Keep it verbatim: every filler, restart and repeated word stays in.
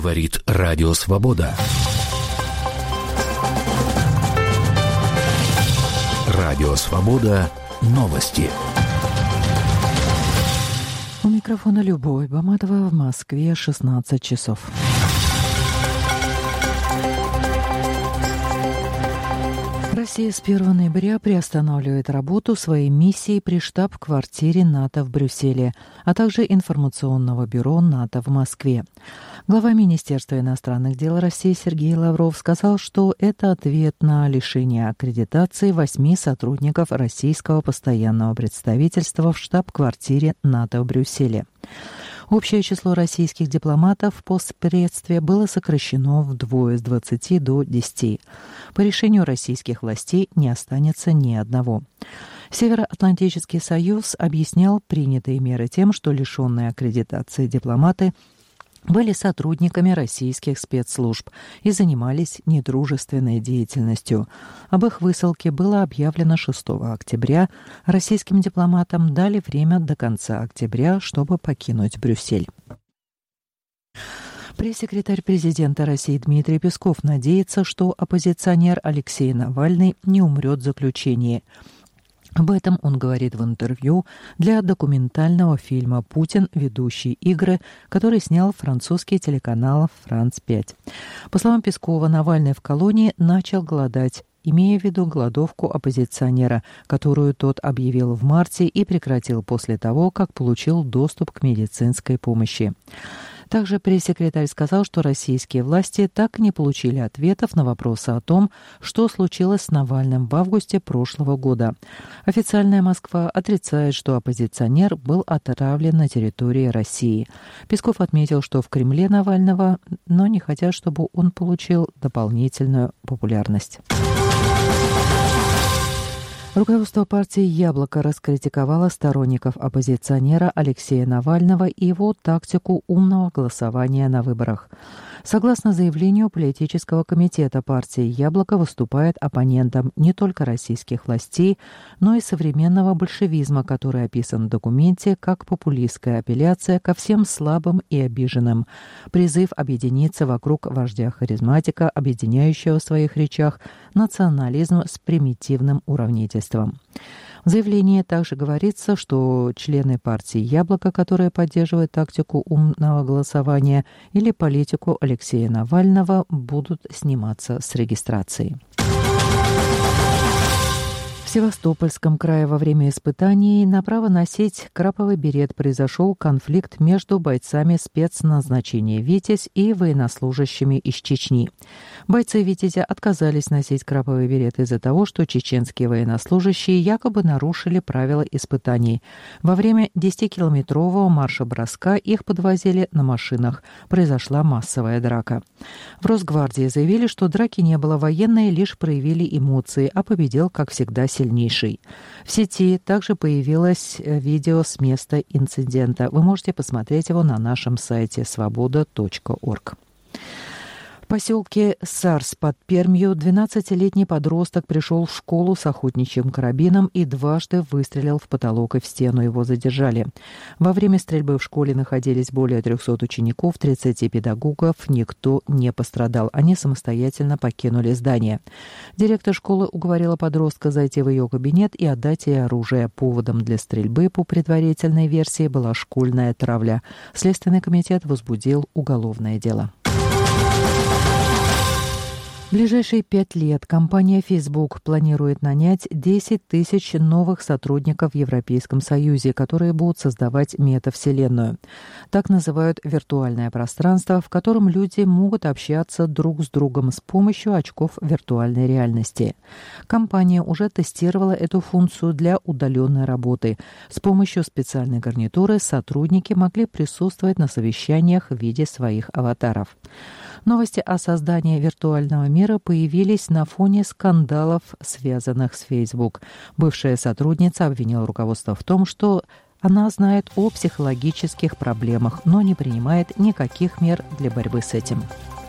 Говорит Радио Свобода. Радио Свобода. Новости. У микрофона Любовь Баматова, в Москве шестнадцать часов. Россия с первого ноября приостанавливает работу своей миссии при штаб-квартире НАТО в Брюсселе, а также информационного бюро НАТО в Москве. Глава Министерства иностранных дел России Сергей Лавров сказал, что это ответ на лишение аккредитации восьми сотрудников российского постоянного представительства в штаб-квартире НАТО в Брюсселе. Общее число российских дипломатов в постпредстве было сокращено вдвое с двадцати до десяти. По решению российских властей не останется ни одного. Североатлантический союз объяснял принятые меры тем, что лишенные аккредитации дипломаты были сотрудниками российских спецслужб и занимались недружественной деятельностью. Об их высылке было объявлено шестого октября. Российским дипломатам дали время до конца октября, чтобы покинуть Брюссель. Пресс-секретарь президента России Дмитрий Песков надеется, что оппозиционер Алексей Навальный не умрет в заключении. Об этом он говорит в интервью для документального фильма «Путин. Ведущий игры», который снял французский телеканал «Франс пять». По словам Пескова, Навальный в колонии начал голодать, имея в виду голодовку оппозиционера, которую тот объявил в марте и прекратил после того, как получил доступ к медицинской помощи. Также пресс-секретарь сказал, что российские власти так и не получили ответов на вопросы о том, что случилось с Навальным в августе прошлого года. Официальная Москва отрицает, что оппозиционер был отравлен на территории России. Песков отметил, что в Кремле Навального, но не хотят, чтобы он получил дополнительную популярность. Руководство партии «Яблоко» раскритиковало сторонников оппозиционера Алексея Навального и его тактику умного голосования на выборах. Согласно заявлению политического комитета партии «Яблоко», выступает оппонентом не только российских властей, но и современного большевизма, который описан в документе как популистская апелляция ко всем слабым и обиженным, призыв объединиться вокруг вождя-харизматика, объединяющего в своих речах национализм с примитивным уравнительством. В заявлении также говорится, что члены партии «Яблоко», которые поддерживают тактику умного голосования или политику Алексея Навального, будут сниматься с регистрации. В Севастопольском крае во время испытаний на право носить краповый берет произошел конфликт между бойцами спецназначения «Витязь» и военнослужащими из Чечни. Бойцы «Витязя» отказались носить краповый берет из-за того, что чеченские военнослужащие якобы нарушили правила испытаний. Во время десятикилометрового марша-броска их подвозили на машинах. Произошла массовая драка. В Росгвардии заявили, что драки не было, военные лишь проявили эмоции, а победил, как всегда, сильнейший. В сети также появилось видео с места инцидента. Вы можете посмотреть его на нашем сайте свобода точка орг. В поселке Сарс под Пермью двенадцатилетний подросток пришел в школу с охотничьим карабином и дважды выстрелил в потолок и в стену. Его задержали. Во время стрельбы в школе находились более трехсот учеников, тридцати педагогов. Никто не пострадал. Они самостоятельно покинули здание. Директор школы уговорила подростка зайти в ее кабинет и отдать ей оружие. Поводом для стрельбы, по предварительной версии, была школьная травля. Следственный комитет возбудил уголовное дело. В ближайшие пять лет компания Facebook планирует нанять десять тысяч новых сотрудников в Европейском Союзе, которые будут создавать метавселенную. Так называют виртуальное пространство, в котором люди могут общаться друг с другом с помощью очков виртуальной реальности. Компания уже тестировала эту функцию для удаленной работы. С помощью специальной гарнитуры сотрудники могли присутствовать на совещаниях в виде своих аватаров. Новости о создании виртуального мира появились на фоне скандалов, связанных с Facebook. Бывшая сотрудница обвинила руководство в том, что она знает о психологических проблемах, но не принимает никаких мер для борьбы с этим.